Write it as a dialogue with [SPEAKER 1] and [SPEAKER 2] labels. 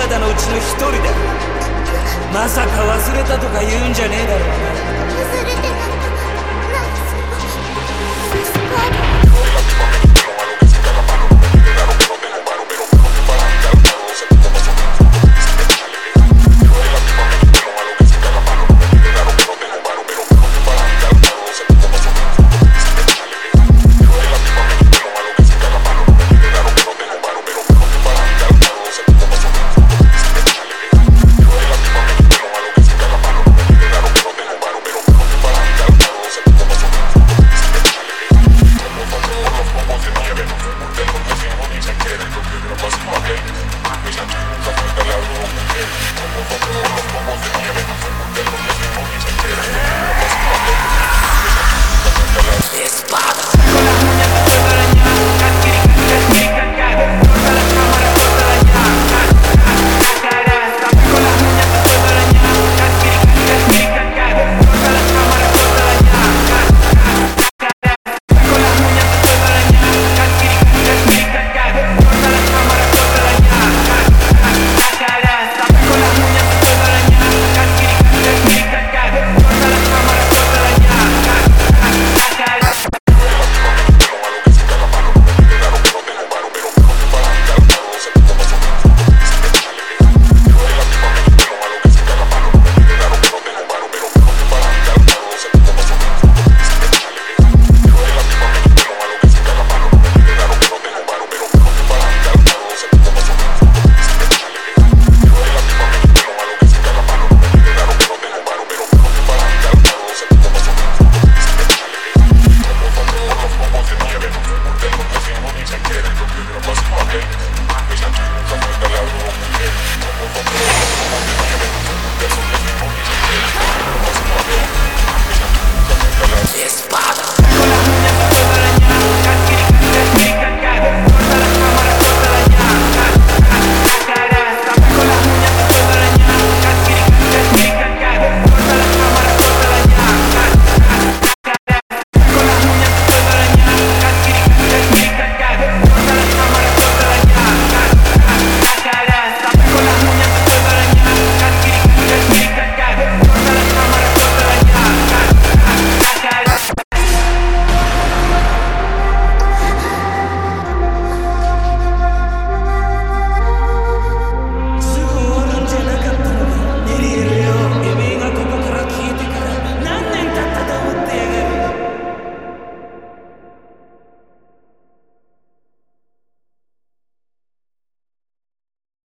[SPEAKER 1] 体のうちの一人だ。まさか忘れたとか言うんじゃねえだろうな。
[SPEAKER 2] 忘れてなんかないぞ。スパー